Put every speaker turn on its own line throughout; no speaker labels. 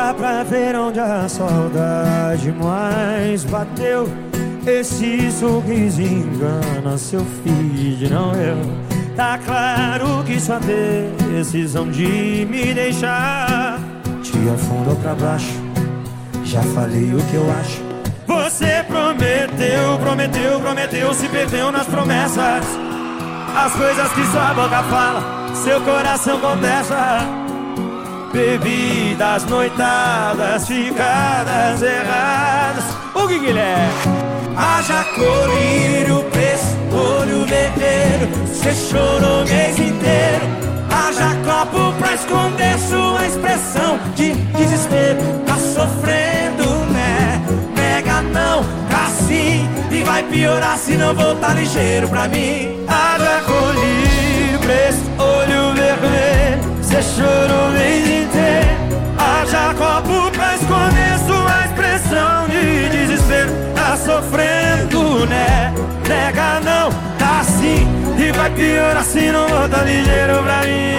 dá pra ver onde a saudade mais bateu. Esse sorriso engana seu feed, não eu. Tá claro que sua decisão de me deixar te afundou pra baixo. Já falei o que eu acho. Você prometeu, prometeu, prometeu, se perdeu nas promessas. As coisas que sua boca fala, seu coração contesta. Bebidas, noitadas, ficadas erradas. O que ele é? Haja colírio, preço, olho vermelho. Cê chorou o mês inteiro. Haja copo pra esconder sua expressão de desespero. Tá sofrendo, né? Nega não, tá sim. E vai piorar se não voltar ligeiro pra mim. Haja colírio, preço, olho vermelho. Cê chorou o mês inteiro. Haja copo pra esconder sua expressão de desespero. Tá sofrendo, né? Nega não, tá sim. E vai piorar se não volta ligeiro pra mim.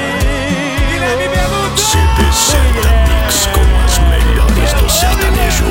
CP7 Mix com as melhores do sertanejo.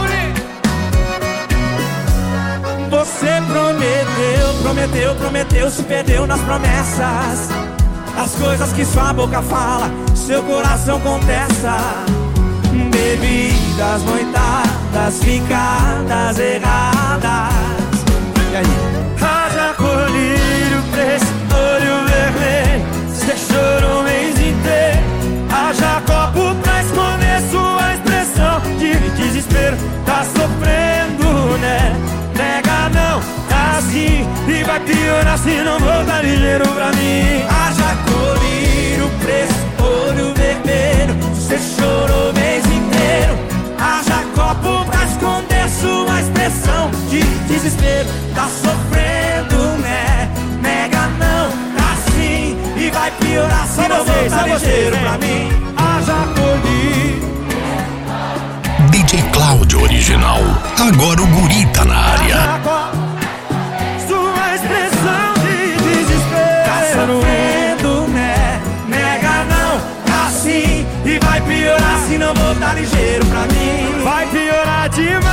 Você prometeu, prometeu, prometeu, se perdeu nas promessas. As coisas que sua boca fala, seu coração contesta. Bebidas, noitadas, ficadas erradas. E aí? Haja colírio, preço, olho vermelho. Cê chorou o mês inteiro. Haja copo pra esconder sua expressão de desespero. Tá sofrendo, né? Nega não, tá assim. E vai piorar se não voltar ligeiro pra mim. Haja colírio, preço, olho vermelho. Cê chorou o mês inteiro. Haja copo pra esconder sua expressão de desespero. Tá sofrendo, né? Nega não, tá sim. E vai piorar se não voltar ligeiro pra mim. Haja colírio.
DJ Cláudio Original. Agora o guri tá na área.
Sua expressão de desespero. Tá sofrendo, né? Nega não, tá sim. E vai piorar se não voltar ligeiro pra mim. Vai piorar demais.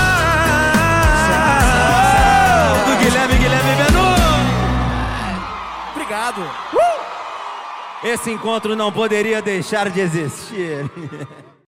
Do Guilherme Benu. Obrigado. Esse encontro não poderia deixar de existir.